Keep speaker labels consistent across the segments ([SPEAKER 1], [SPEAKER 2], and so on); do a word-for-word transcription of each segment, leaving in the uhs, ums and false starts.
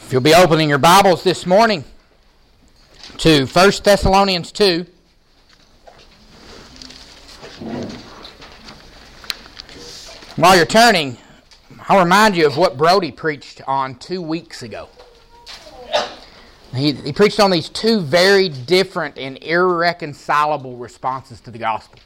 [SPEAKER 1] If you'll be opening your Bibles this morning to First Thessalonians two. While you're turning, I'll remind you of what Brody preached on two weeks ago. He, he preached on these two very different and irreconcilable responses to the gospel.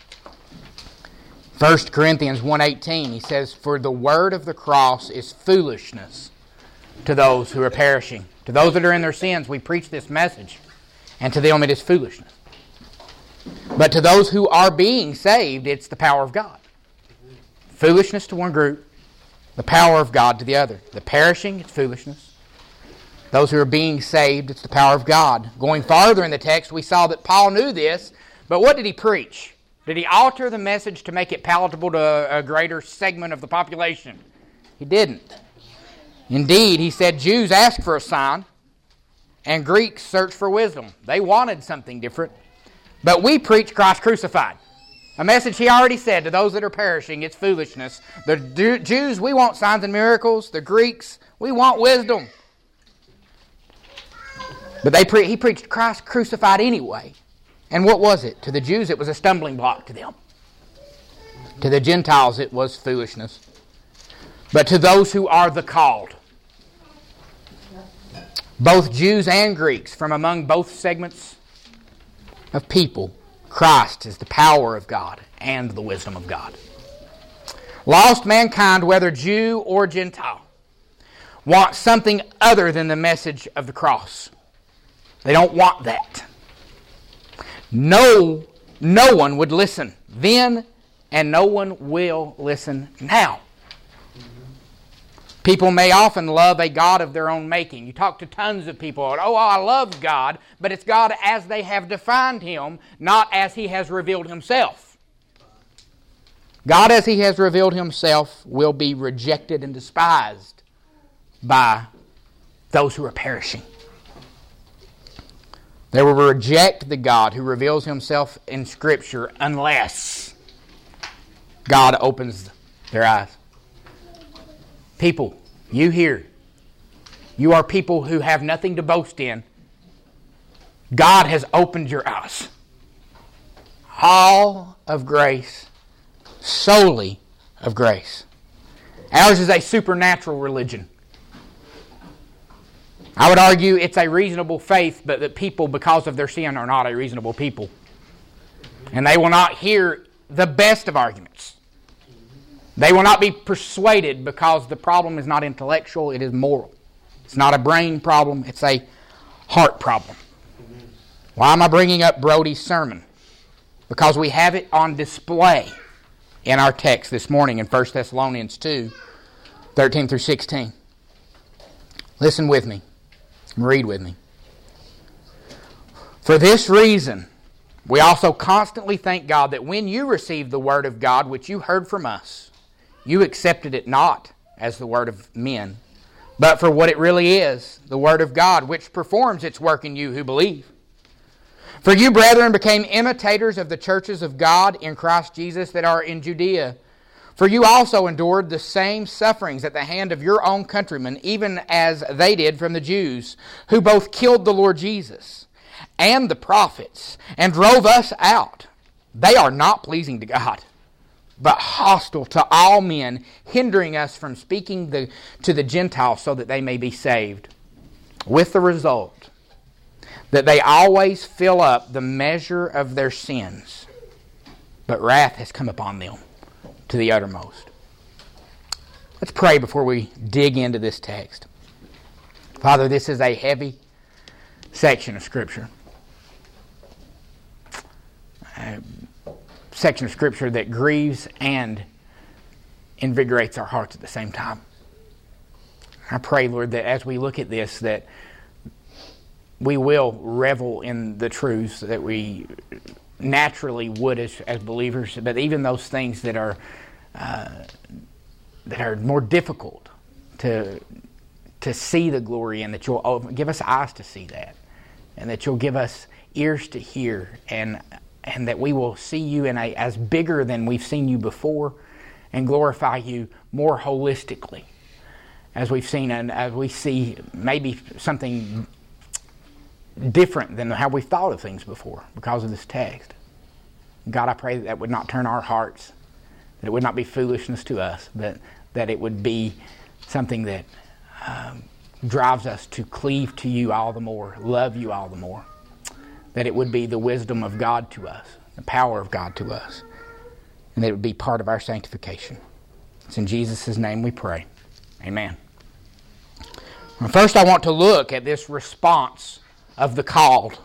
[SPEAKER 1] First Corinthians one eighteen, he says, "For the word of the cross is foolishness to those who are perishing." To those that are in their sins, we preach this message, and to them it is foolishness. But to those who are being saved, it's the power of God. Foolishness to one group, the power of God to the other. The perishing, it's foolishness. Those who are being saved, it's the power of God. Going farther in the text, we saw that Paul knew this, but what did he preach? Did he alter the message to make it palatable to a greater segment of the population? He didn't. Indeed, he said Jews asked for a sign, and Greeks searched for wisdom. They wanted something different. But we preach Christ crucified. A message he already said to those that are perishing, it's foolishness. The Jews, we want signs and miracles. The Greeks, we want wisdom. But they pre- he preached Christ crucified anyway. And what was it? To the Jews, it was a stumbling block to them. To the Gentiles, it was foolishness. But to those who are the called, both Jews and Greeks, from among both segments of people, Christ is the power of God and the wisdom of God. Lost mankind, whether Jew or Gentile, want something other than the message of the cross. They don't want that. No, no one would listen then, and no one will listen now. People may often love a God of their own making. You talk to tons of people, oh, I love God, but it's God as they have defined Him, not as He has revealed Himself. God as He has revealed Himself will be rejected and despised by those who are perishing. They will reject the God who reveals Himself in Scripture unless God opens their eyes. People, you here, you are people who have nothing to boast in. God has opened your eyes. All of grace, solely of grace. Ours is a supernatural religion. I would argue it's a reasonable faith, but that people, because of their sin, are not a reasonable people. And they will not hear the best of arguments. They will not be persuaded because the problem is not intellectual, it is moral. It's not a brain problem, it's a heart problem. Why am I bringing up Brody's sermon? Because we have it on display in our text this morning in First Thessalonians two, thirteen through sixteen. Listen with me. Read with me. For this reason, we also constantly thank God that when you received the word of God which you heard from us, you accepted it not as the word of men, but for what it really is, the word of God, which performs its work in you who believe. For you, brethren, became imitators of the churches of God in Christ Jesus that are in Judea. For you also endured the same sufferings at the hand of your own countrymen, even as they did from the Jews, who both killed the Lord Jesus and the prophets, and drove us out. They are not pleasing to God, but hostile to all men, hindering us from speaking the, to the Gentiles so that they may be saved. With the result that they always fill up the measure of their sins, but wrath has come upon them to the uttermost. Let's pray before we dig into this text. Father, this is a heavy section of Scripture. A section of Scripture that grieves and invigorates our hearts at the same time. I pray, Lord, that as we look at this, that we will revel in the truths that we naturally would as, as believers, but even those things that are uh, that are more difficult to to see the glory in, that you'll open, give us eyes to see that, and that you'll give us ears to hear, and and that we will see you in a as bigger than we've seen you before, and glorify you more holistically as we've seen, and as we see maybe something different than how we've thought of things before because of this text. God, I pray that that would not turn our hearts, that it would not be foolishness to us, but that it would be something that um, drives us to cleave to you all the more, love you all the more, that it would be the wisdom of God to us, the power of God to us, and that it would be part of our sanctification. It's in Jesus' name we pray. Amen. Well, first I want to look at this response of the called.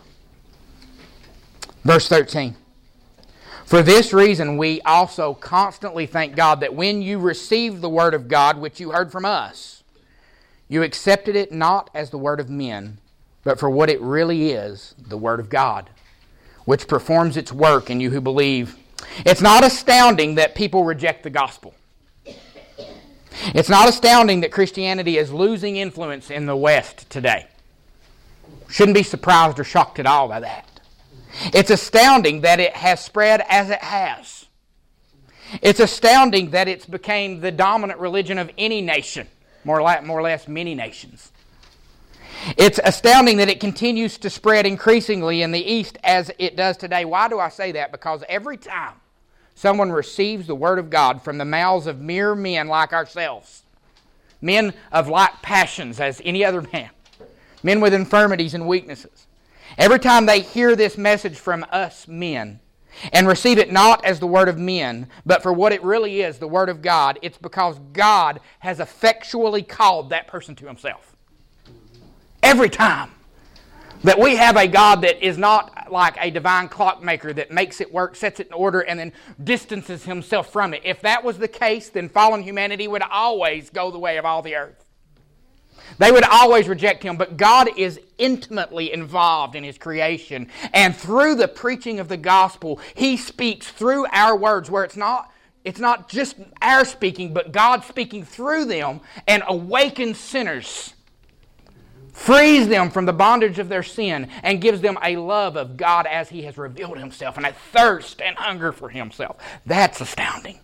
[SPEAKER 1] Verse thirteen. For this reason we also constantly thank God that when you received the word of God which you heard from us, you accepted it not as the word of men, but for what it really is, the word of God, which performs its work in you who believe. It's not astounding that people reject the gospel. It's not astounding that Christianity is losing influence in the West today. Shouldn't be surprised or shocked at all by that. It's astounding that it has spread as it has. It's astounding that it's became the dominant religion of any nation, more or less, more or less many nations. It's astounding that it continues to spread increasingly in the East as it does today. Why do I say that? Because every time someone receives the Word of God from the mouths of mere men like ourselves, men of like passions as any other man, men with infirmities and weaknesses, every time they hear this message from us men and receive it not as the word of men, but for what it really is, the word of God, it's because God has effectually called that person to Himself. Every time that we have a God that is not like a divine clockmaker that makes it work, sets it in order, and then distances Himself from it. If that was the case, then fallen humanity would always go the way of all the earth. They would always reject Him, but God is intimately involved in His creation. And through the preaching of the gospel, He speaks through our words, where it's not, it's not just our speaking, but God speaking through them and awakens sinners, frees them from the bondage of their sin, and gives them a love of God as He has revealed Himself, and a thirst and hunger for Himself. That's astounding.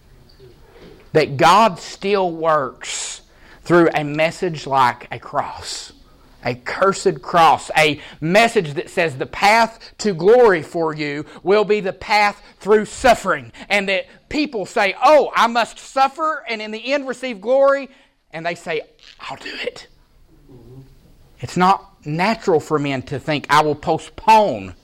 [SPEAKER 1] That God still works through a message like a cross, a cursed cross, a message that says the path to glory for you will be the path through suffering. And that people say, oh, I must suffer and in the end receive glory. And they say, I'll do it. It's not natural for men to think, I will postpone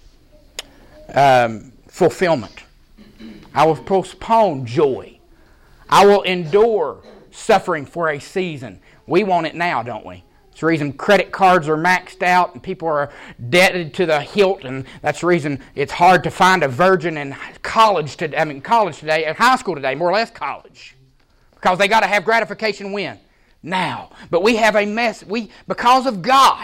[SPEAKER 1] um, fulfillment. I will postpone joy. I will endure suffering for a season. We want it now, don't we? That's the reason credit cards are maxed out and people are indebted to the hilt, and that's the reason it's hard to find a virgin in college today, I mean college today, at high school today, more or less college. Because they got to have gratification when? Now. But we have a mess, we because of God,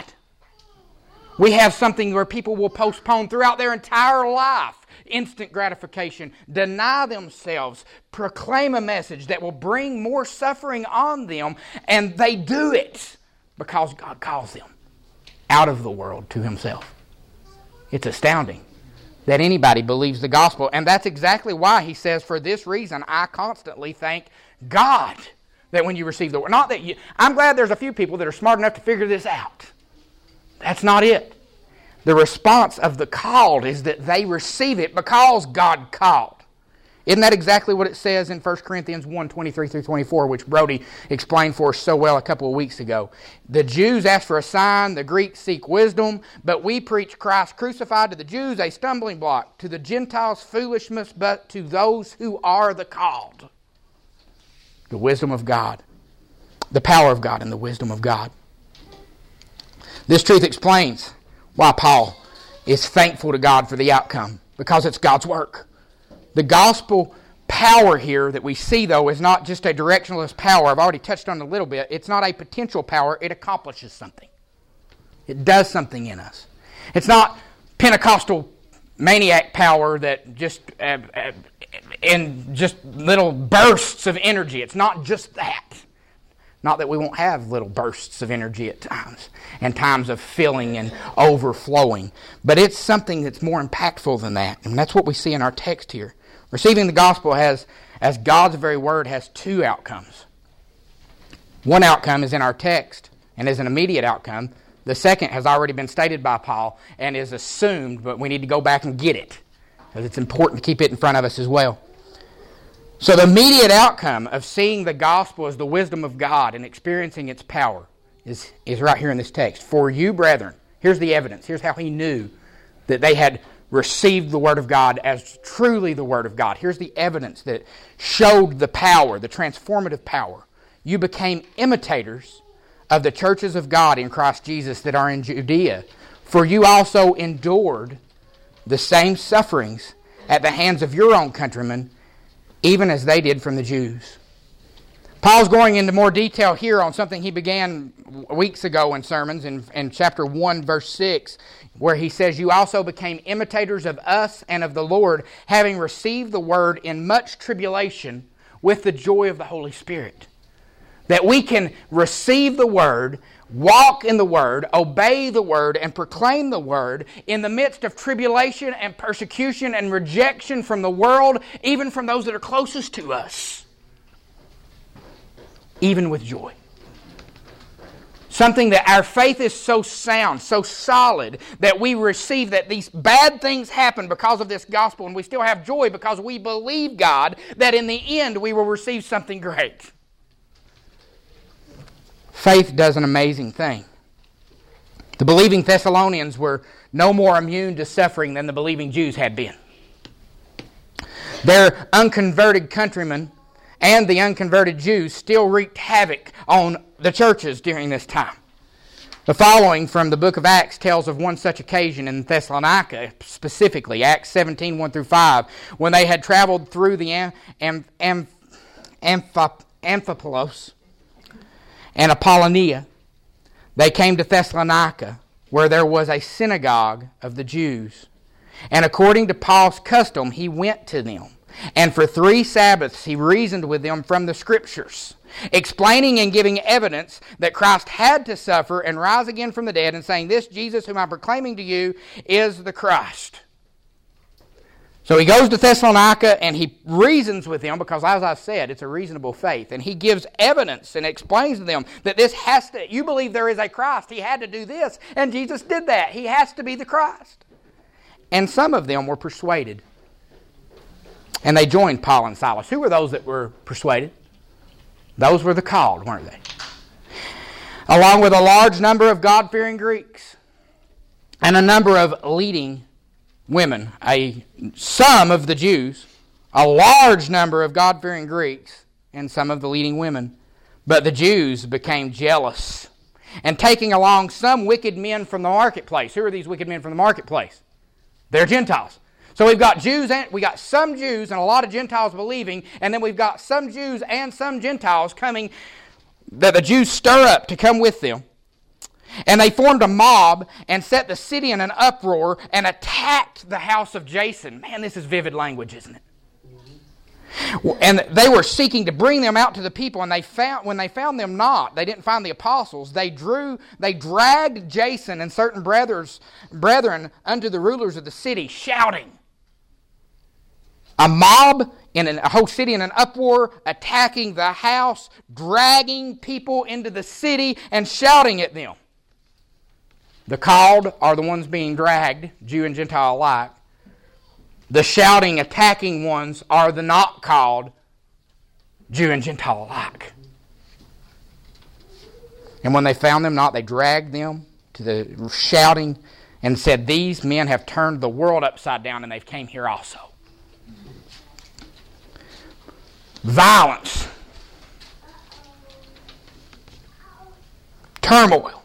[SPEAKER 1] we have something where people will postpone throughout their entire life instant gratification, deny themselves, proclaim a message that will bring more suffering on them, and they do it because God calls them out of the world to Himself. It's astounding that anybody believes the gospel, and that's exactly why He says, for this reason I constantly thank God that when you receive the word. Not that you, I'm glad there's a few people that are smart enough to figure this out. That's not it. The response of the called is that they receive it because God called. Isn't that exactly what it says in First Corinthians one, twenty-three through twenty-four, which Brody explained for us so well a couple of weeks ago? The Jews ask for a sign, the Greeks seek wisdom, but we preach Christ crucified, to the Jews a stumbling block, to the Gentiles foolishness, but to those who are the called, the wisdom of God, the power of God and the wisdom of God. This truth explains why Paul is thankful to God for the outcome, because it's God's work. The gospel power here that we see, though, is not just a directionless power. I've already touched on it a little bit. It's not a potential power. It accomplishes something. It does something in us. It's not Pentecostal maniac power that just uh, uh, in just little bursts of energy. It's not just that. Not that we won't have little bursts of energy at times, and times of filling and overflowing. But it's something that's more impactful than that. And that's what we see in our text here. Receiving the gospel has, as God's very word, has two outcomes. One outcome is in our text and is an immediate outcome. The second has already been stated by Paul and is assumed, but we need to go back and get it because it's important to keep it in front of us as well. So the immediate outcome of seeing the gospel as the wisdom of God and experiencing its power is, is right here in this text. For you, brethren, here's the evidence. Here's how he knew that they had received the Word of God as truly the Word of God. Here's the evidence that showed the power, the transformative power. You became imitators of the churches of God in Christ Jesus that are in Judea, for you also endured the same sufferings at the hands of your own countrymen, even as they did from the Jews. Paul's going into more detail here on something he began weeks ago in sermons in, in chapter one, verse six, where he says, you also became imitators of us and of the Lord, having received the word in much tribulation with the joy of the Holy Spirit. That we can receive the Word, walk in the Word, obey the Word, and proclaim the Word in the midst of tribulation and persecution and rejection from the world, even from those that are closest to us. Even with joy. Something that our faith is so sound, so solid, that we receive that these bad things happen because of this gospel, and we still have joy because we believe God that in the end we will receive something great. Faith does an amazing thing. The believing Thessalonians were no more immune to suffering than the believing Jews had been. Their unconverted countrymen and the unconverted Jews still wreaked havoc on the churches during this time. The following from the book of Acts tells of one such occasion in Thessalonica, specifically, Acts seventeen, one through five, when they had traveled through the Am- Am- Am- Amphip- Amphipolis and Apollonia, they came to Thessalonica, where there was a synagogue of the Jews. And according to Paul's custom, he went to them. And for three Sabbaths he reasoned with them from the Scriptures, explaining and giving evidence that Christ had to suffer and rise again from the dead, and saying, this Jesus whom I'm proclaiming to you is the Christ. So he goes to Thessalonica and he reasons with them because, as I've said, it's a reasonable faith. And he gives evidence and explains to them that this has to, you believe there is a Christ. He had to do this, and Jesus did that. He has to be the Christ. And some of them were persuaded. And they joined Paul and Silas. Who were those that were persuaded? Those were the called, weren't they? Along with a large number of God-fearing Greeks and a number of leading women, a some of the Jews, a large number of God-fearing Greeks, and some of the leading women. But the Jews became jealous, and taking along some wicked men from the marketplace. Who are these wicked men from the marketplace? They're Gentiles. So we've got Jews and we got some Jews and a lot of Gentiles believing, and then we've got some Jews and some Gentiles coming that the Jews stir up to come with them. And they formed a mob and set the city in an uproar and attacked the house of Jason. Man, this is vivid language, isn't it? And they were seeking to bring them out to the people, and they found when they found them not, they didn't find the apostles. They drew, they dragged Jason and certain brothers, brethren unto the rulers of the city, shouting. A mob in an, a whole city in an uproar, attacking the house, dragging people into the city and shouting at them. The called are the ones being dragged, Jew and Gentile alike. The shouting, attacking ones are the not called, Jew and Gentile alike. And when they found them not, they dragged them to the shouting and said, these men have turned the world upside down, and they've came here also. Violence. Turmoil.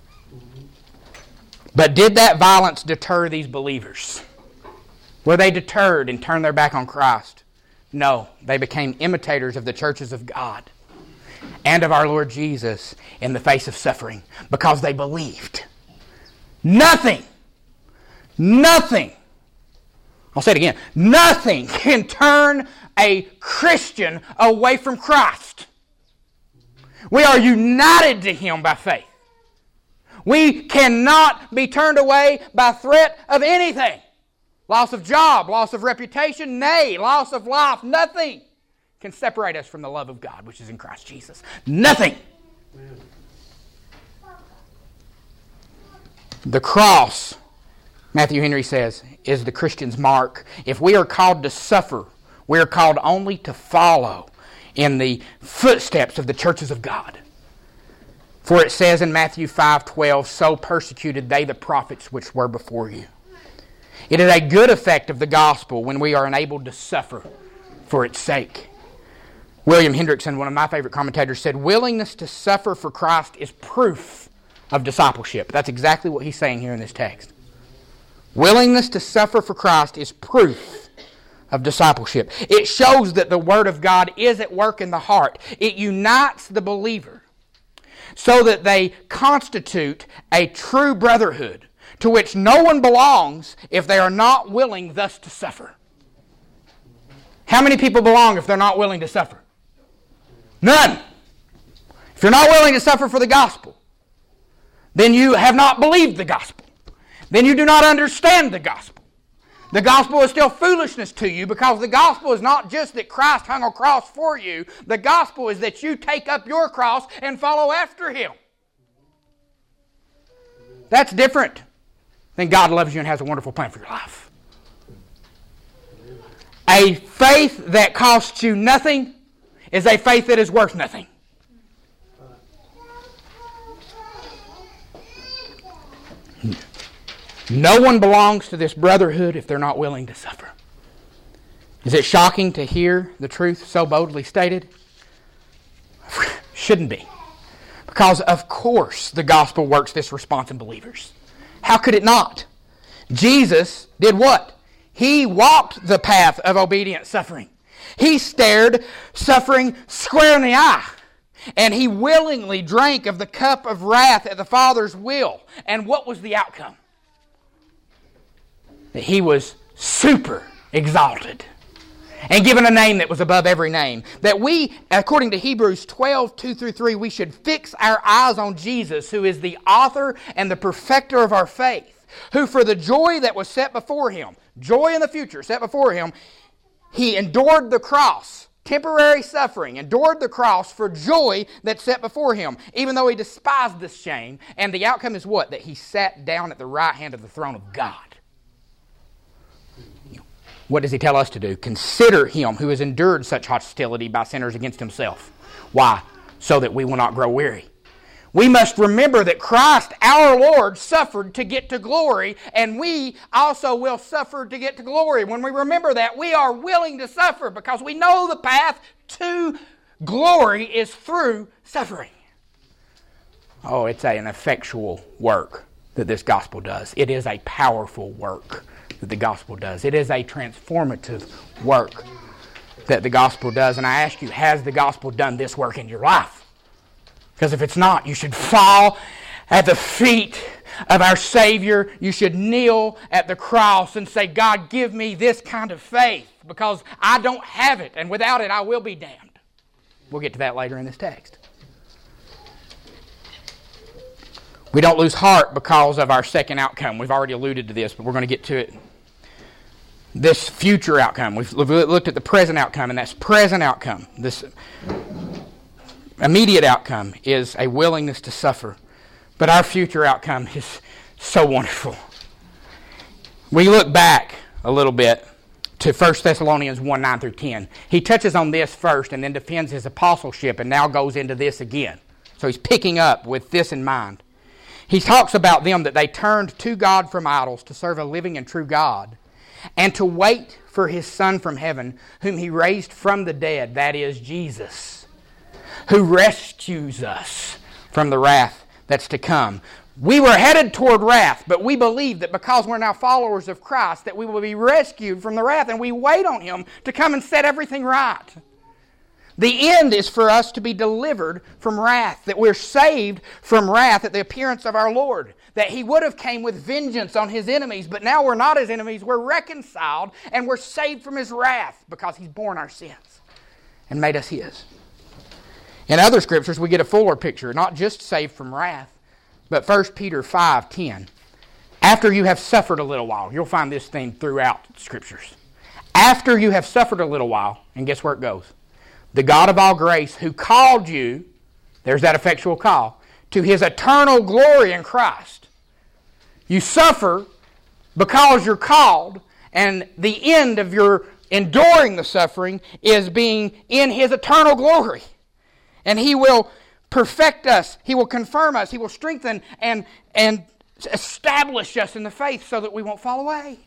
[SPEAKER 1] But did that violence deter these believers? Were they deterred and turned their back on Christ? No. They became imitators of the churches of God and of our Lord Jesus in the face of suffering because they believed. Nothing, nothing, I'll say it again, nothing can turn a Christian away from Christ. We are united to Him by faith. We cannot be turned away by threat of anything. Loss of job, loss of reputation, nay, loss of life, nothing can separate us from the love of God which is in Christ Jesus. Nothing. The cross, Matthew Henry says, is the Christian's mark. If we are called to suffer, we are called only to follow in the footsteps of the churches of God. For it says in Matthew five twelve, so persecuted they the prophets which were before you. It is a good effect of the gospel when we are enabled to suffer for its sake. William Hendrickson, one of my favorite commentators, said, willingness to suffer for Christ is proof of discipleship. That's exactly what he's saying here in this text. Willingness to suffer for Christ is proof of discipleship. It shows that the Word of God is at work in the heart. It unites the believer so that they constitute a true brotherhood to which no one belongs if they are not willing thus to suffer. How many people belong if they're not willing to suffer? None. If you're not willing to suffer for the gospel, then you have not believed the gospel. Then you do not understand the gospel. The gospel is still foolishness to you because the gospel is not just that Christ hung a cross for you. The gospel is that you take up your cross and follow after Him. That's different than God loves you and has a wonderful plan for your life. A faith that costs you nothing is a faith that is worth nothing. No one belongs to this brotherhood if they're not willing to suffer. Is it shocking to hear the truth so boldly stated? Shouldn't be. Because of course the gospel works this response in believers. How could it not? Jesus did what? He walked the path of obedient suffering. He stared suffering square in the eye. And He willingly drank of the cup of wrath at the Father's will. And what was the outcome? That He was super exalted and given a name that was above every name. That we, according to Hebrews twelve, two through three, we should fix our eyes on Jesus, who is the author and the perfecter of our faith, who for the joy that was set before Him, joy in the future set before Him, He endured the cross, temporary suffering, endured the cross for joy that's set before Him, even though He despised the shame. And the outcome is what? That He sat down at the right hand of the throne of God. What does He tell us to do? Consider Him who has endured such hostility by sinners against Himself. Why? So that we will not grow weary. We must remember that Christ, our Lord, suffered to get to glory, and we also will suffer to get to glory. When we remember that, we are willing to suffer because we know the path to glory is through suffering. Oh, it's an effectual work that this gospel does. It is a powerful work that the gospel does. It is a transformative work that the gospel does. And I ask you, has the gospel done this work in your life? Because if it's not, you should fall at the feet of our Savior. You should kneel at the cross and say, God, give me this kind of faith because I don't have it, and without it I will be damned. We'll get to that later in this text. We don't lose heart because of our second outcome. We've already alluded to this, but we're going to get to it. This future outcome. We've looked at the present outcome, and that's present outcome. This immediate outcome is a willingness to suffer. But our future outcome is so wonderful. We look back a little bit to First Thessalonians one, nine through ten. He touches on this first and then defends his apostleship and now goes into this again. So he's picking up with this in mind. He talks about them that they turned to God from idols to serve a living and true God and to wait for His Son from heaven, whom He raised from the dead, that is Jesus, who rescues us from the wrath that's to come. We were headed toward wrath, but we believe that because we're now followers of Christ, that we will be rescued from the wrath, and we wait on Him to come and set everything right. The end is for us to be delivered from wrath, that we're saved from wrath at the appearance of our Lord, that He would have came with vengeance on His enemies, but now we're not His enemies, we're reconciled, and we're saved from His wrath because He's borne our sins and made us His. In other scriptures, we get a fuller picture, not just saved from wrath, but First Peter five ten. After you have suffered a little while, you'll find this theme throughout the scriptures. After you have suffered a little while, and guess where it goes? The God of all grace who called you There's that effectual call. To His eternal glory in Christ. You suffer because you're called, and the end of your enduring the suffering is being in His eternal glory. And He will perfect us. He will confirm us. He will strengthen and, and establish us in the faith so that we won't fall away.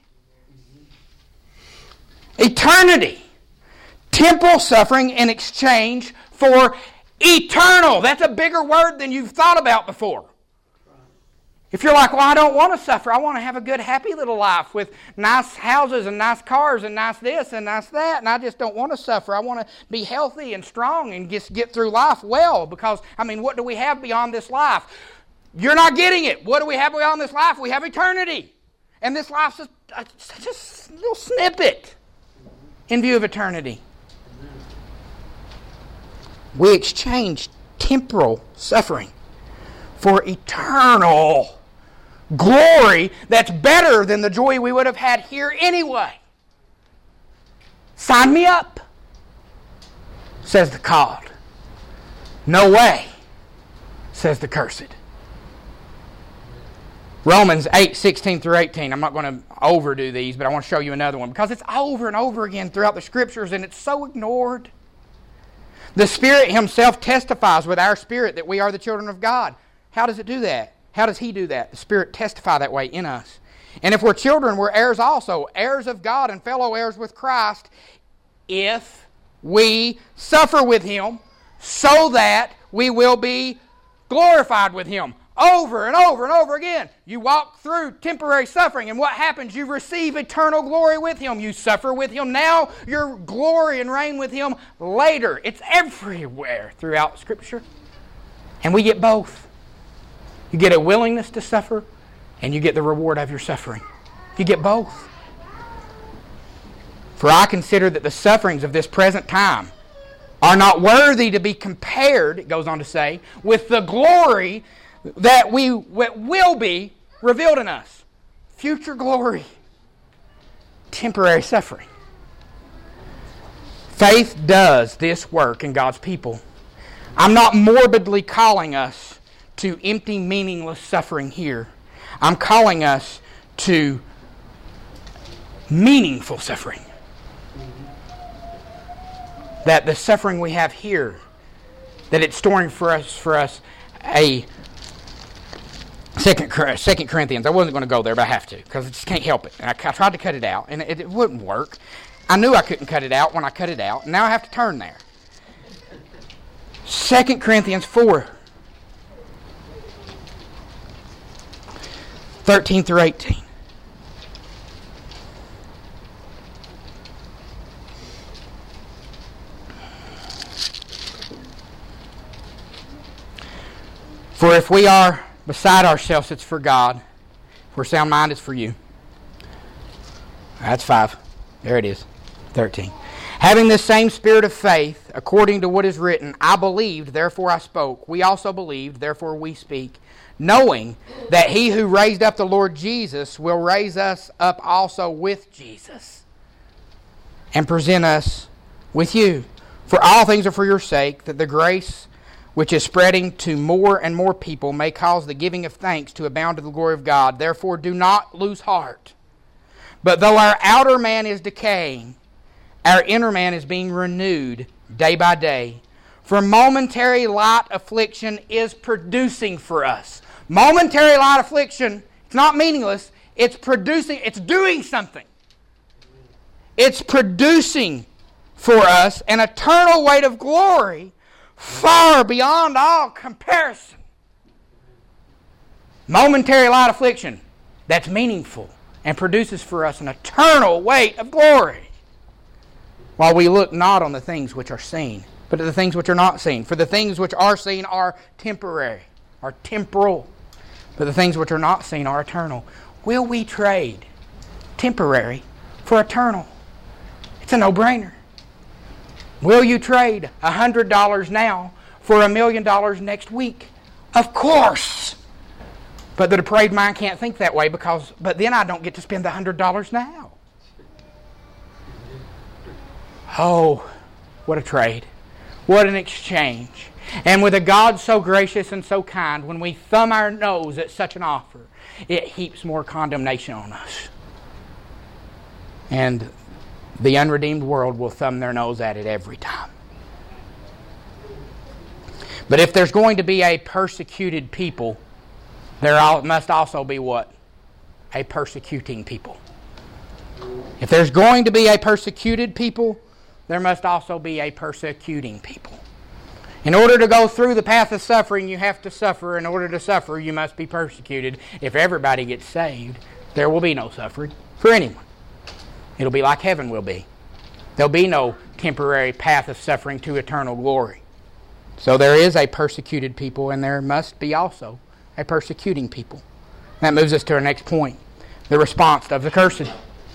[SPEAKER 1] Eternity. Temporal suffering in exchange for eternal. That's a bigger word than you've thought about before. If you're like, well, I don't want to suffer. I want to have a good, happy little life with nice houses and nice cars and nice this and nice that, and I just don't want to suffer. I want to be healthy and strong and just get through life well because, I mean, what do we have beyond this life? You're not getting it. What do we have beyond this life? We have eternity. And this life's just, just a little snippet in view of eternity. We exchange temporal suffering for eternal glory that's better than the joy we would have had here anyway. Sign me up, says the called. No way, says the cursed. Romans eight, sixteen through eighteen. I'm not going to overdo these, but I want to show you another one because it's over and over again throughout the Scriptures and it's so ignored. The Spirit Himself testifies with our spirit that we are the children of God. How does it do that? How does He do that? The Spirit testify that way in us. And if we're children, we're heirs also, heirs of God and fellow heirs with Christ, if we suffer with Him, so that we will be glorified with Him. Over and over and over again. You walk through temporary suffering, and what happens? You receive eternal glory with Him. You suffer with Him now, your glory and reign with Him later. It's everywhere throughout Scripture. And we get both. You get a willingness to suffer, and you get the reward of your suffering. You get both. For I consider that the sufferings of this present time are not worthy to be compared, it goes on to say, with the glory that we will be revealed in us. Future glory. Temporary suffering. Faith does this work in God's people. I'm not morbidly calling us to empty, meaningless suffering here. I'm calling us to meaningful suffering. That the suffering we have here, that it's storing for us for us a Second, Second Corinthians. I wasn't going to go there, but I have to because I just can't help it. And I, I tried to cut it out, and it, it wouldn't work. I knew I couldn't cut it out when I cut it out, and now I have to turn there. Second Corinthians four, thirteen through eighteen. For if we are beside ourselves, it's for God. If we're sound mind, it's for you. That's five. There it is. Thirteen. Having this same spirit of faith, according to what is written, I believed, therefore I spoke. We also believed, therefore we speak, knowing that He who raised up the Lord Jesus will raise us up also with Jesus and present us with you. For all things are for your sake, that the grace which is spreading to more and more people may cause the giving of thanks to abound to the glory of God. Therefore do not lose heart. But though our outer man is decaying, our inner man is being renewed day by day. For momentary light affliction is producing for us. Momentary light affliction, it's not meaningless. It's producing, it's doing something. It's producing for us an eternal weight of glory far beyond all comparison. Momentary light affliction that's meaningful and produces for us an eternal weight of glory. While we look not on the things which are seen, but at the things which are not seen. For the things which are seen are temporary, are temporal. But the things which are not seen are eternal. Will we trade temporary for eternal? It's a no-brainer. Will you trade one hundred dollars now for a million dollars next week? Of course. But the depraved mind can't think that way because, but then I don't get to spend the one hundred dollars now. Oh, what a trade. What an exchange. And with a God so gracious and so kind, when we thumb our nose at such an offer, it heaps more condemnation on us. And the unredeemed world will thumb their nose at it every time. But if there's going to be a persecuted people, there must also be what? A persecuting people. If there's going to be a persecuted people, there must also be a persecuting people. In order to go through the path of suffering, you have to suffer. In order to suffer, you must be persecuted. If everybody gets saved, there will be no suffering for anyone. It'll be like heaven will be. There'll be no temporary path of suffering to eternal glory. So there is a persecuted people, and there must be also a persecuting people. That moves us to our next point, the response of the cursed.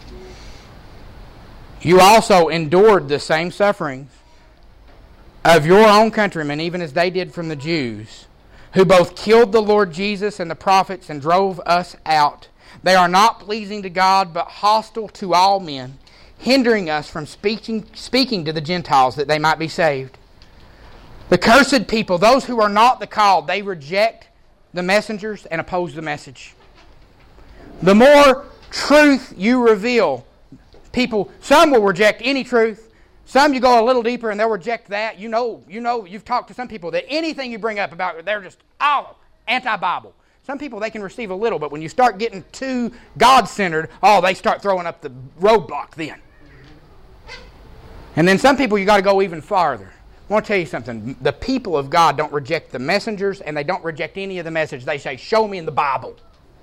[SPEAKER 1] You also endured the same sufferings of your own countrymen, even as they did from the Jews, who both killed the Lord Jesus and the prophets and drove us out. They are not pleasing to God, but hostile to all men, hindering us from speaking, speaking to the Gentiles that they might be saved. The cursed people, those who are not the called, they reject the messengers and oppose the message. The more truth you reveal, people, some will reject any truth. Some you go a little deeper and they'll reject that. You know, you know, you've talked to some people that anything you bring up about, they're just all anti-Bible. Some people, they can receive a little, but when you start getting too God-centered, oh, they start throwing up the roadblock then. And then some people, you got to go even farther. I want to tell you something. The people of God don't reject the messengers, and they don't reject any of the message. They say, show me in the Bible.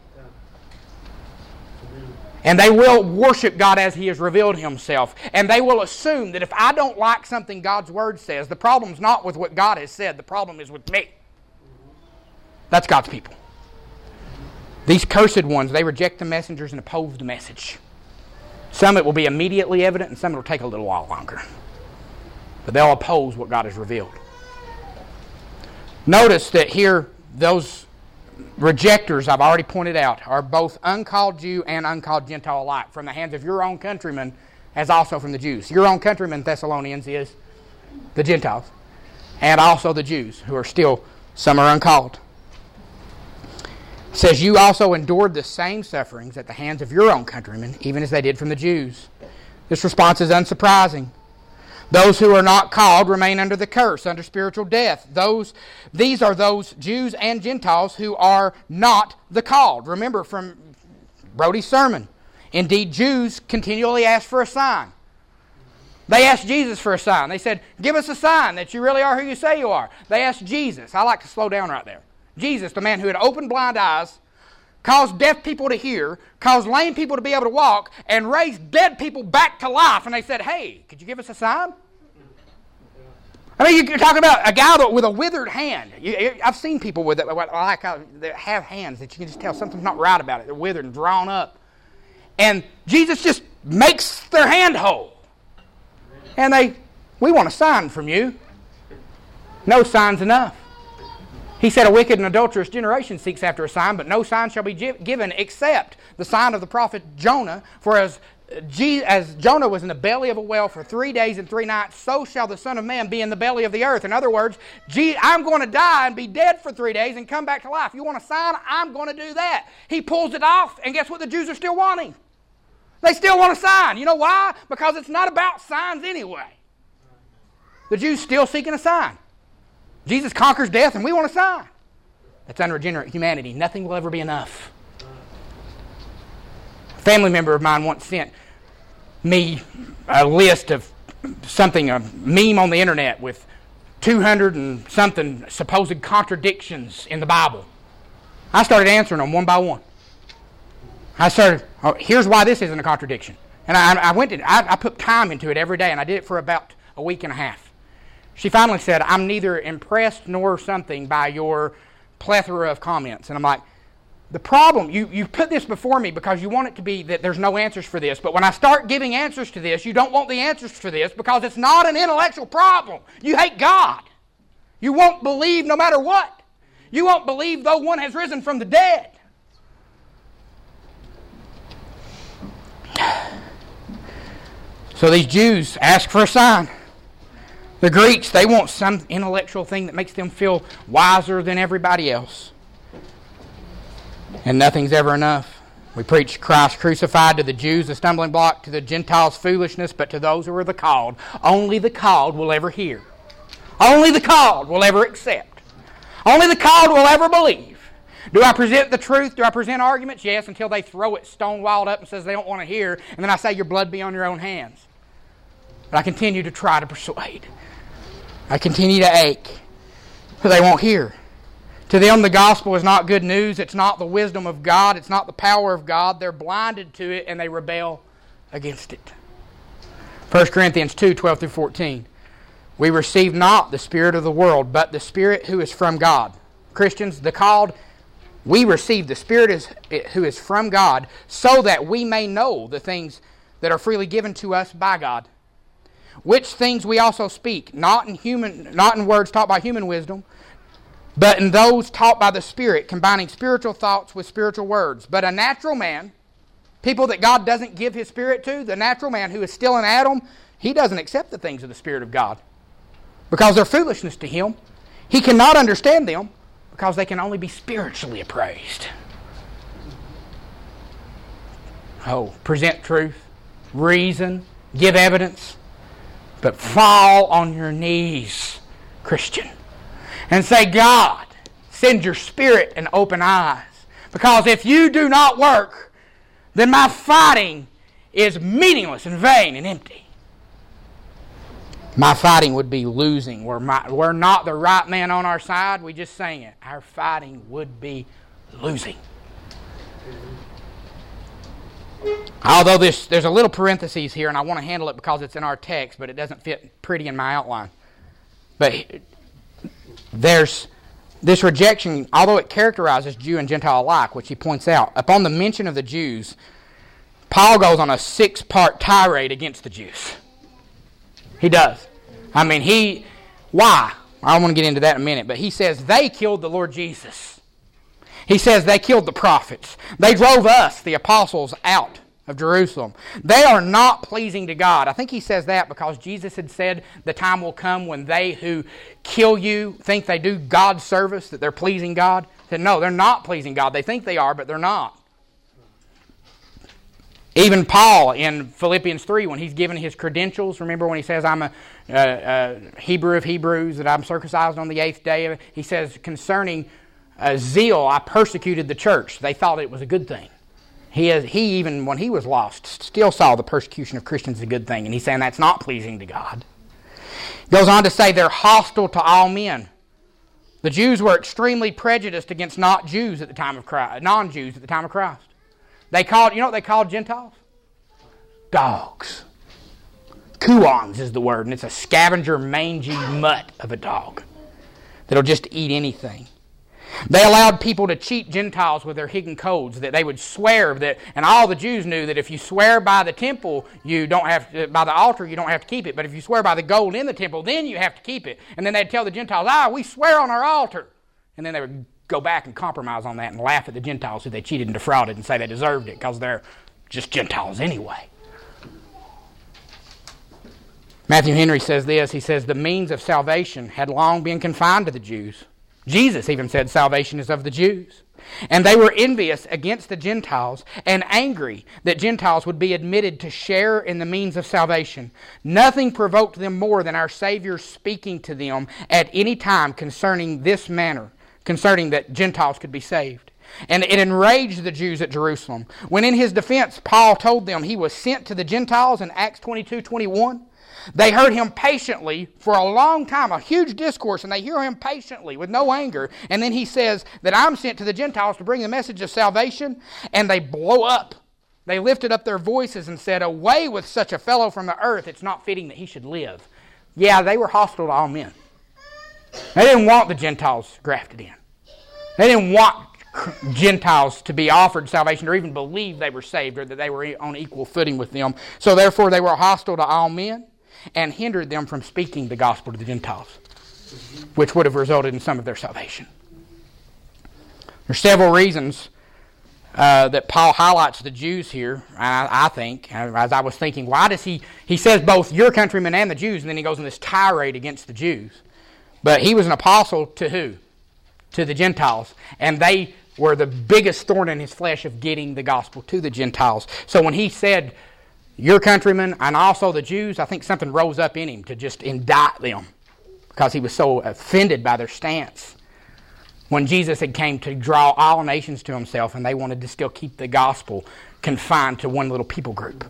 [SPEAKER 1] And they will worship God as He has revealed Himself. And they will assume that if I don't like something God's Word says, the problem's not with what God has said. The problem is with me. That's God's people. These cursed ones, they reject the messengers and oppose the message. Some it will be immediately evident, and some it will take a little while longer. But they'll oppose what God has revealed. Notice that here, those rejectors I've already pointed out are both uncalled Jew and uncalled Gentile alike, from the hands of your own countrymen as also from the Jews. Your own countrymen, Thessalonians, is the Gentiles, and also the Jews, who are still, some are uncalled. It says, you also endured the same sufferings at the hands of your own countrymen, even as they did from the Jews. This response is unsurprising. Those who are not called remain under the curse, under spiritual death. Those, these are those Jews and Gentiles who are not the called. Remember from Brody's sermon. Indeed, Jews continually ask for a sign. They asked Jesus for a sign. They said, give us a sign that you really are who you say you are. They asked Jesus. I like to slow down right there. Jesus, the man who had opened blind eyes, caused deaf people to hear, caused lame people to be able to walk, and raised dead people back to life. And they said, hey, could you give us a sign? I mean, you're talking about a guy with a withered hand. I've seen people with it, like that have hands that you can just tell something's not right about it. They're withered and drawn up. And Jesus just makes their hand whole. And they, we want a sign from you. No sign's enough. He said, a wicked and adulterous generation seeks after a sign, but no sign shall be given except the sign of the prophet Jonah. For as, as Jonah was in the belly of a whale for three days and three nights, so shall the Son of Man be in the belly of the earth. In other words, I'm going to die and be dead for three days and come back to life. You want a sign? I'm going to do that. He pulls it off, and guess what the Jews are still wanting? They still want a sign. You know why? Because it's not about signs anyway. The Jews still seeking a sign. Jesus conquers death, and we want a sign. That's unregenerate humanity. Nothing will ever be enough. A family member of mine once sent me a list of something, a meme on the internet with two hundred and something supposed contradictions in the Bible. I started answering them one by one. I started, oh, here's why this isn't a contradiction. And I, I went to, I, I put time into it every day, and I did it for about a week and a half. She finally said, I'm neither impressed nor something by your plethora of comments. And I'm like, the problem, you, you put this before me because you want it to be that there's no answers for this. But when I start giving answers to this, you don't want the answers for this because it's not an intellectual problem. You hate God. You won't believe no matter what. You won't believe though one has risen from the dead. So these Jews ask for a sign. The Greeks, they want some intellectual thing that makes them feel wiser than everybody else. And nothing's ever enough. We preach Christ crucified, to the Jews a stumbling block, to the Gentiles foolishness, but to those who are the called, only the called will ever hear. Only the called will ever accept. Only the called will ever believe. Do I present the truth? Do I present arguments? Yes, until they throw it stone-walled up and says they don't want to hear, and then I say your blood be on your own hands. But I continue to try to persuade. I continue to ache, but they won't hear. To them, the gospel is not good news. It's not the wisdom of God. It's not the power of God. They're blinded to it, and they rebel against it. First Corinthians two, twelve through fourteen. We receive not the spirit of the world, but the Spirit who is from God. Christians, the called, we receive the Spirit is, who is from God, so that we may know the things that are freely given to us by God. Which things we also speak, not in human, not in words taught by human wisdom, but in those taught by the Spirit, combining spiritual thoughts with spiritual words. But a natural man, people that God doesn't give His Spirit to, the natural man who is still in Adam, he doesn't accept the things of the Spirit of God because they're foolishness to him. He cannot understand them because they can only be spiritually appraised. Oh, present truth, reason, give evidence, but fall on your knees, Christian, and say, God, send your Spirit and open eyes. Because if you do not work, then my fighting is meaningless and vain and empty. My fighting would be losing. We're, my, we're not the right man on our side. We just sang it. Our fighting would be losing. Although this, there's a little parenthesis here, and I want to handle it because it's in our text, but it doesn't fit pretty in my outline. But there's this rejection, although it characterizes Jew and Gentile alike, which he points out. Upon the mention of the Jews, Paul goes on a six-part tirade against the Jews. He does. I mean, he... Why? I want to get into that in a minute, but he says they killed the Lord Jesus. He says they killed the prophets. They drove us, the apostles, out of Jerusalem. They are not pleasing to God. I think he says that because Jesus had said the time will come when they who kill you think they do God's service, that they're pleasing God. He said, no, they're not pleasing God. They think they are, but they're not. Even Paul in Philippians three, when he's given his credentials, remember when he says, I'm a, a, a Hebrew of Hebrews, that I'm circumcised on the eighth day, he says, concerning uh, zeal, I persecuted the church. They thought it was a good thing. He, has, he even, when he was lost, still saw the persecution of Christians as a good thing, and he's saying that's not pleasing to God. He goes on to say they're hostile to all men. The Jews were extremely prejudiced against not Jews at the time of Christ, non-Jews at the time of Christ. They called, you know what they called Gentiles? Dogs. Kuons is the word, and it's a scavenger, mangy mutt of a dog that'll just eat anything. They allowed people to cheat Gentiles with their hidden codes, that they would swear that, and all the Jews knew that if you swear by the temple, you don't have to, by the altar, you don't have to keep it. But if you swear by the gold in the temple, then you have to keep it. And then they'd tell the Gentiles, ah, we swear on our altar. And then they would go back and compromise on that and laugh at the Gentiles who they cheated and defrauded and say they deserved it because they're just Gentiles anyway. Matthew Henry says this, he says, the means of salvation had long been confined to the Jews. Jesus even said salvation is of the Jews. And they were envious against the Gentiles and angry that Gentiles would be admitted to share in the means of salvation. Nothing provoked them more than our Savior speaking to them at any time concerning this matter, concerning that Gentiles could be saved. And it enraged the Jews at Jerusalem. When in his defense, Paul told them he was sent to the Gentiles in Acts twenty-two twenty-one, they heard him patiently for a long time, a huge discourse, and they hear him patiently with no anger. And then he says that I'm sent to the Gentiles to bring the message of salvation, and they blow up. They lifted up their voices and said, away with such a fellow from the earth, it's not fitting that he should live. Yeah, they were hostile to all men. They didn't want the Gentiles grafted in. They didn't want Gentiles to be offered salvation or even believe they were saved or that they were on equal footing with them. So therefore they were hostile to all men and hindered them from speaking the gospel to the Gentiles, which would have resulted in some of their salvation. There's several reasons uh, that Paul highlights the Jews here, I, I think, as I was thinking, why does he, he says both your countrymen and the Jews, and then he goes in this tirade against the Jews. But he was an apostle to who? To the Gentiles. And they were the biggest thorn in his flesh of getting the gospel to the Gentiles. So when he said, your countrymen and also the Jews, I think something rose up in him to just indict them because he was so offended by their stance. When Jesus had came to draw all nations to himself and they wanted to still keep the gospel confined to one little people group.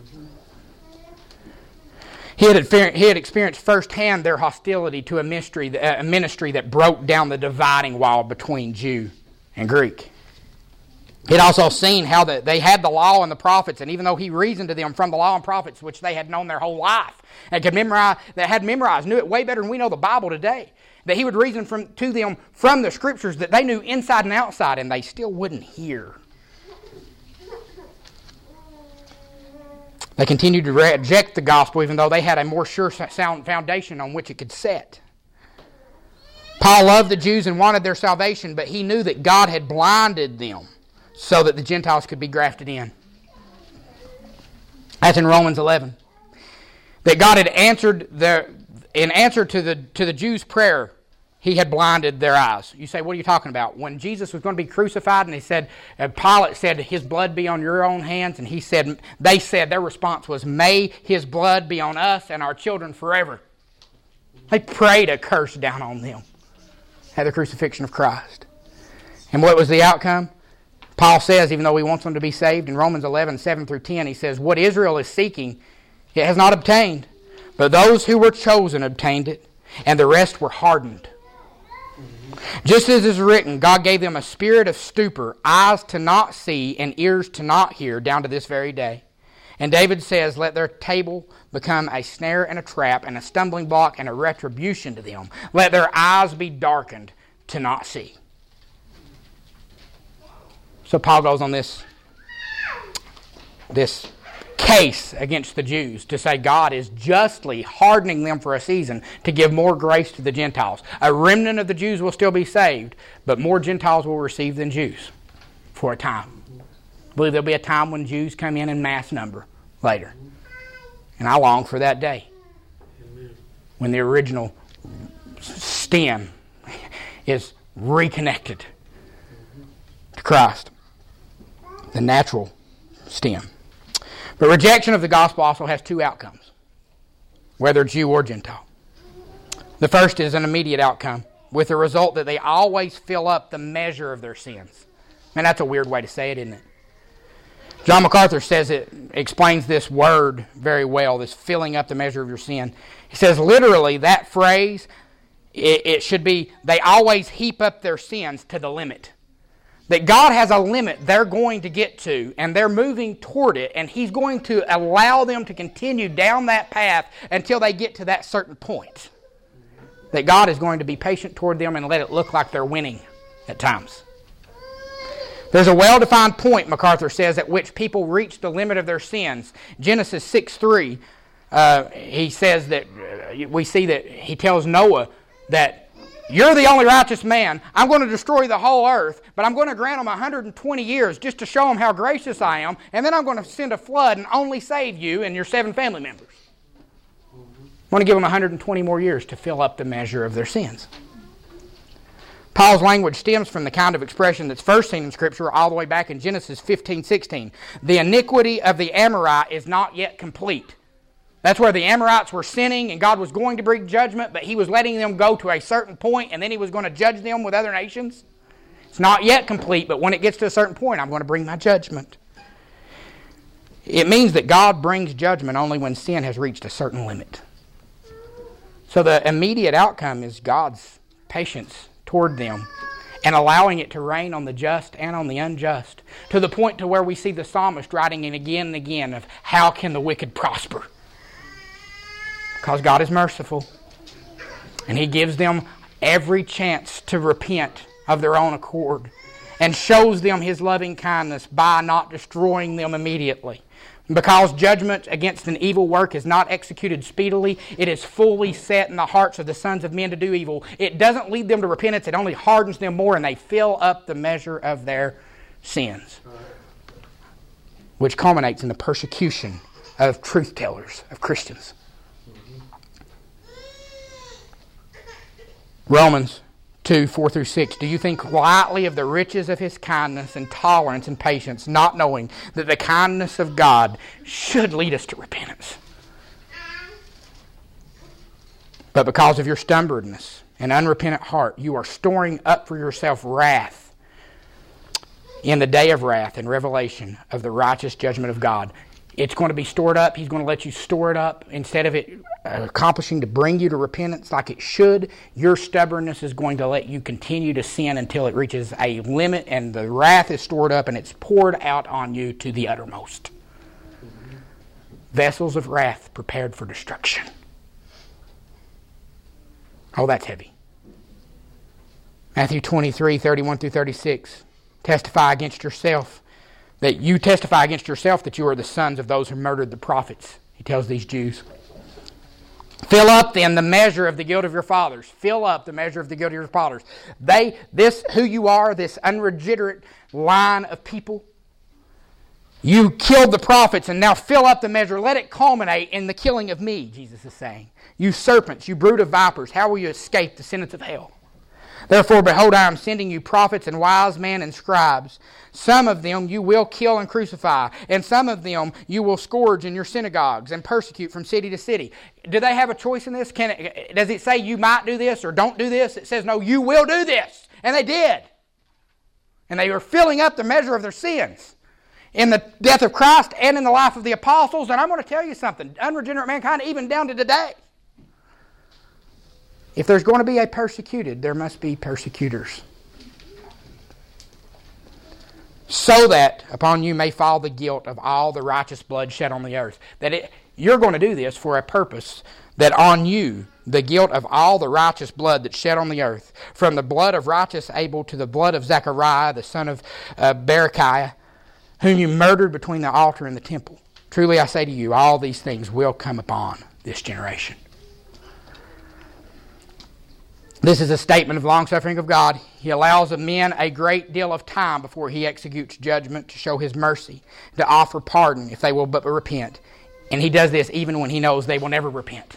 [SPEAKER 1] He had, he had experienced firsthand their hostility to a ministry, a ministry that broke down the dividing wall between Jew and Greek. He had also seen how the, they had the law and the prophets, and even though he reasoned to them from the law and prophets, which they had known their whole life, and could memorize, that had memorized, knew it way better than we know the Bible today, that he would reason from, to them from the Scriptures that they knew inside and outside, and they still wouldn't hear. They continued to reject the gospel even though they had a more sure sound foundation on which it could set. Paul loved the Jews and wanted their salvation, but he knew that God had blinded them so that the Gentiles could be grafted in. That's in Romans eleven. That God had answered their, in answer to the to the Jews' prayer, he had blinded their eyes. You say, what are you talking about? When Jesus was going to be crucified and he said, uh, Pilate said, his blood be on your own hands. And he said, they said, their response was, may his blood be on us and our children forever. They prayed a curse down on them at the crucifixion of Christ. And what was the outcome? Paul says, even though he wants them to be saved, in Romans eleven, seven through ten, he says, what Israel is seeking, it has not obtained. But those who were chosen obtained it, and the rest were hardened. Just as is written, God gave them a spirit of stupor, eyes to not see and ears to not hear, down to this very day. And David says, let their table become a snare and a trap and a stumbling block and a retribution to them. Let their eyes be darkened to not see. So Paul goes on this, this case against the Jews to say God is justly hardening them for a season to give more grace to the Gentiles. A remnant of the Jews will still be saved, but more Gentiles will receive than Jews for a time. I believe there'll be a time when Jews come in in mass number later. And I long for that day when the original stem is reconnected to Christ, the natural stem. But rejection of the gospel also has two outcomes, whether Jew or Gentile. The first is an immediate outcome, with the result that they always fill up the measure of their sins. Man, that's a weird way to say it, isn't it? John MacArthur says it explains this word very well, this filling up the measure of your sin. He says literally that phrase, it, it should be, they always heap up their sins to the limit. That God has a limit they're going to get to, and they're moving toward it, and He's going to allow them to continue down that path until they get to that certain point. That God is going to be patient toward them and let it look like they're winning at times. There's a well-defined point, MacArthur says, at which people reach the limit of their sins. Genesis six three, uh, he says that, uh, we see that he tells Noah that, you're the only righteous man. I'm going to destroy the whole earth, but I'm going to grant them one hundred twenty years just to show them how gracious I am, and then I'm going to send a flood and only save you and your seven family members. I'm going to give them one hundred twenty more years to fill up the measure of their sins. Paul's language stems from the kind of expression that's first seen in Scripture all the way back in Genesis fifteen sixteen. The iniquity of the Amorite is not yet complete. That's where the Amorites were sinning and God was going to bring judgment, but He was letting them go to a certain point and then He was going to judge them with other nations. It's not yet complete, but when it gets to a certain point, I'm going to bring my judgment. It means that God brings judgment only when sin has reached a certain limit. So the immediate outcome is God's patience toward them and allowing it to rain on the just and on the unjust, to the point to where we see the psalmist writing in again and again of how can the wicked prosper? Because God is merciful. And He gives them every chance to repent of their own accord. And shows them His loving kindness by not destroying them immediately. Because judgment against an evil work is not executed speedily, it is fully set in the hearts of the sons of men to do evil. It doesn't lead them to repentance, it only hardens them more and they fill up the measure of their sins. which culminates in the persecution of truth tellers, of Christians. Romans two, four through six. Do you think lightly of the riches of His kindness and tolerance and patience, not knowing that the kindness of God should lead us to repentance? But because of your stubbornness and unrepentant heart, you are storing up for yourself wrath in the day of wrath and revelation of the righteous judgment of God. It's going to be stored up. He's going to let you store it up. Instead of it accomplishing to bring you to repentance like it should, your stubbornness is going to let you continue to sin until it reaches a limit and the wrath is stored up and it's poured out on you to the uttermost. Mm-hmm. Vessels of wrath prepared for destruction. Oh, that's heavy. Matthew twenty-three, thirty-one through thirty-six. Testify against yourself. That you testify against yourself that you are the sons of those who murdered the prophets. He tells these Jews. Fill up then the measure of the guilt of your fathers. Fill up the measure of the guilt of your fathers. They, this, who you are, this unregenerate line of people, you killed the prophets and now fill up the measure. Let it culminate in the killing of me, Jesus is saying. You serpents, you brood of vipers, how will you escape the sentence of hell? Therefore, behold, I am sending you prophets and wise men and scribes. Some of them you will kill and crucify, and some of them you will scourge in your synagogues and persecute from city to city. Do they have a choice in this? Can it, does it say you might do this or don't do this? It says, no, you will do this. And they did. And they were filling up the measure of their sins in the death of Christ and in the life of the apostles. And I'm going to tell you something. Unregenerate mankind, even down to today. If there's going to be a persecuted, there must be persecutors. So that upon you may fall the guilt of all the righteous blood shed on the earth. That it, you're going to do this for a purpose, that on you the guilt of all the righteous blood that's shed on the earth, from the blood of righteous Abel to the blood of Zechariah, the son of uh, Berechiah, whom you murdered between the altar and the temple. Truly I say to you, all these things will come upon this generation. This is a statement of the long-suffering of God. He allows men a great deal of time before He executes judgment to show His mercy, to offer pardon if they will but repent. And He does this even when He knows they will never repent.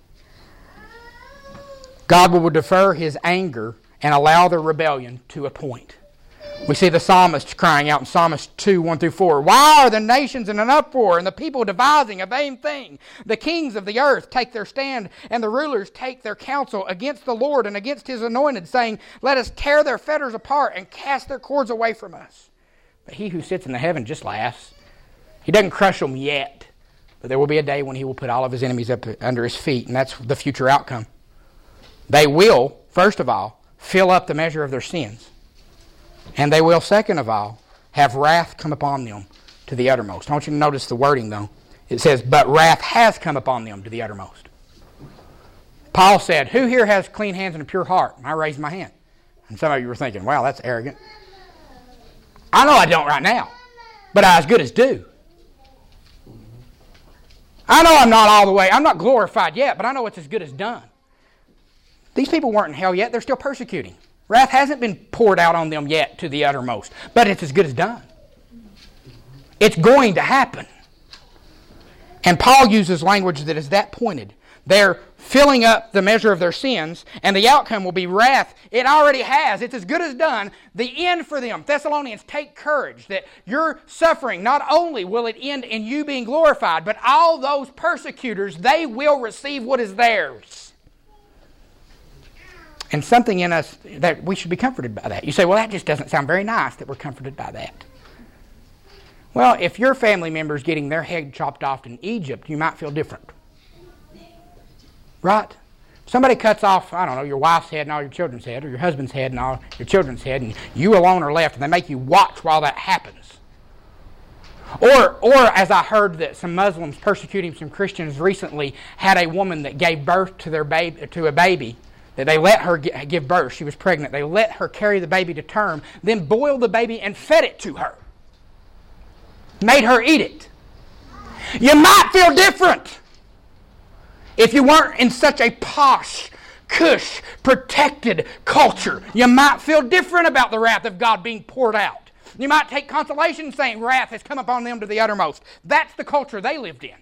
[SPEAKER 1] God will defer His anger and allow their rebellion to a point. We see the psalmist crying out in Psalmist two, one through four. Why are the nations in an uproar and the people devising a vain thing? The kings of the earth take their stand and the rulers take their counsel against the Lord and against His anointed, saying, let us tear their fetters apart and cast their cords away from us. But He who sits in the heaven just laughs. He doesn't crush them yet, but there will be a day when He will put all of His enemies up under His feet, and that's the future outcome. They will, first of all, fill up the measure of their sins. And they will, second of all, have wrath come upon them to the uttermost. I want you to notice the wording, though. It says, but wrath has come upon them to the uttermost. Paul said, who here has clean hands and a pure heart? And I raised my hand. And some of you were thinking, wow, that's arrogant. I know I don't right now, but I as good as do. I know I'm not all the way, I'm not glorified yet, but I know it's as good as done. These people weren't in hell yet, they're still persecuting. Wrath hasn't been poured out on them yet to the uttermost, but it's as good as done. It's going to happen. And Paul uses language that is that pointed. They're filling up the measure of their sins, and the outcome will be wrath. It already has. It's as good as done. The end for them. Thessalonians, take courage that your suffering, not only will it end in you being glorified, but all those persecutors, they will receive what is theirs. And something in us that we should be comforted by that. You say, well, that just doesn't sound very nice that we're comforted by that. Well, if your family member is getting their head chopped off in Egypt, you might feel different. Right? Somebody cuts off, I don't know, your wife's head and all your children's head, or your husband's head and all your children's head, and you alone are left, and they make you watch while that happens. Or, or as I heard that some Muslims persecuting some Christians recently had a woman that gave birth to their baby, to a baby, that they let her give birth. She was pregnant. They let her carry the baby to term, then boiled the baby and fed it to her. Made her eat it. You might feel different if you weren't in such a posh, cush, protected culture. You might feel different about the wrath of God being poured out. You might take consolation saying wrath has come upon them to the uttermost. That's the culture they lived in.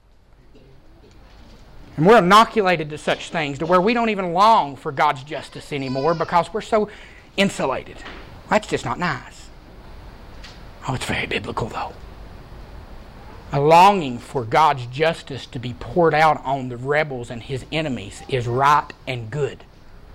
[SPEAKER 1] And we're inoculated to such things to where we don't even long for God's justice anymore because we're so insulated. That's just not nice. Oh, it's very biblical though. A longing for God's justice to be poured out on the rebels and his enemies is right and good.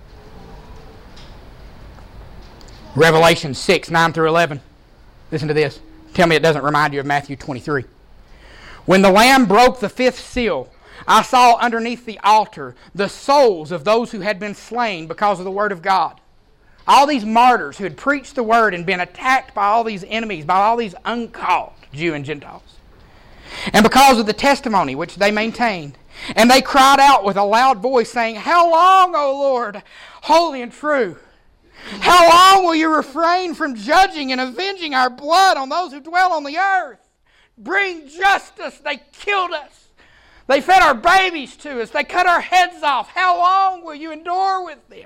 [SPEAKER 1] Revelation six, nine through eleven. Listen to this. Tell me it doesn't remind you of Matthew twenty-three. When the Lamb broke the fifth seal, I saw underneath the altar the souls of those who had been slain because of the word of God. All these martyrs who had preached the word and been attacked by all these enemies, by all these uncalled Jew and Gentiles. And because of the testimony which they maintained. And they cried out with a loud voice, saying, How long, O Lord, holy and true? How long will you refrain from judging and avenging our blood on those who dwell on the earth? Bring justice. They killed us. They fed our babies to us. They cut our heads off. How long will you endure with them?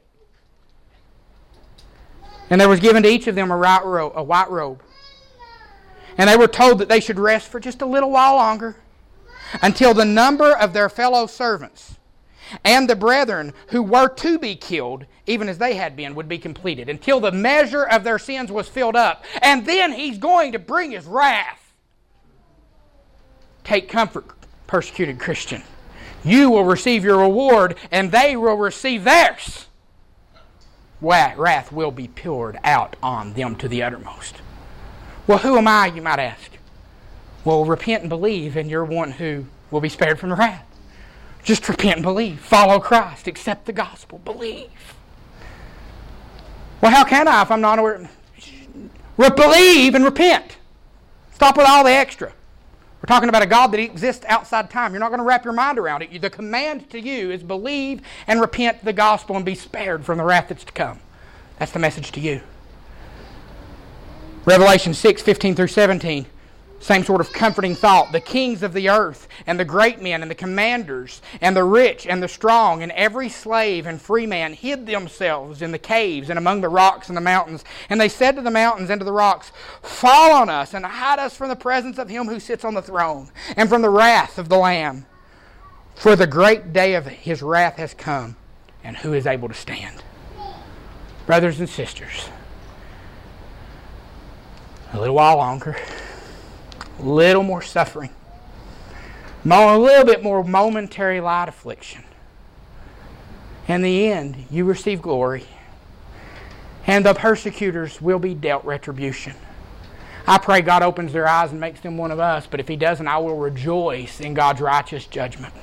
[SPEAKER 1] And there was given to each of them a white robe. A white robe. And they were told that they should rest for just a little while longer until the number of their fellow servants and the brethren who were to be killed, even as they had been, would be completed. Until the measure of their sins was filled up. And then he's going to bring his wrath. Take comfort, persecuted Christian. You will receive your reward, and they will receive theirs. Wrath will be poured out on them to the uttermost. Well, who am I, you might ask? Well, repent and believe, and you're one who will be spared from the wrath. Just repent and believe. Follow Christ. Accept the gospel. Believe. Well, how can I if I'm not aware? Believe and repent. Stop with all the extra. We're talking about a God that exists outside time. You're not going to wrap your mind around it. The command to you is believe and repent the gospel and be spared from the wrath that's to come. That's the message to you. Revelation six, fifteen through seventeen. Same sort of comforting thought. The kings of the earth and the great men and the commanders and the rich and the strong and every slave and free man hid themselves in the caves and among the rocks and the mountains. And they said to the mountains and to the rocks, Fall on us and hide us from the presence of him who sits on the throne and from the wrath of the Lamb. For the great day of his wrath has come, and who is able to stand? Brothers and sisters, a little while longer. A little more suffering. A little bit more momentary light affliction. In the end, you receive glory. And the persecutors will be dealt retribution. I pray God opens their eyes and makes them one of us. But if He doesn't, I will rejoice in God's righteous judgment.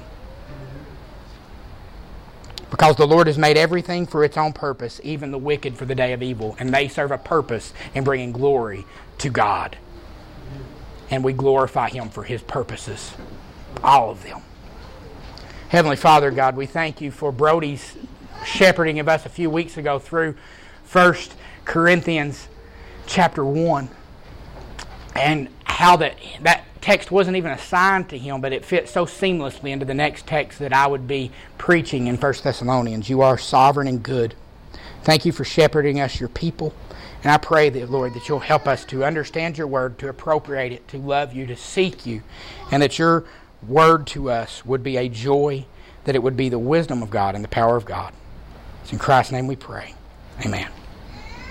[SPEAKER 1] Because the Lord has made everything for its own purpose, even the wicked for the day of evil. And they serve a purpose in bringing glory to God. And we glorify Him for His purposes. All of them. Heavenly Father, God, we thank You for Brody's shepherding of us a few weeks ago through First Corinthians chapter one. And how that, that text wasn't even assigned to him, but it fit so seamlessly into the next text that I would be preaching in First Thessalonians. You are sovereign and good. Thank You for shepherding us, Your people. And I pray that, Lord, that You'll help us to understand Your word, to appropriate it, to love You, to seek You, and that Your word to us would be a joy, that it would be the wisdom of God and the power of God. It's in Christ's name we pray. Amen.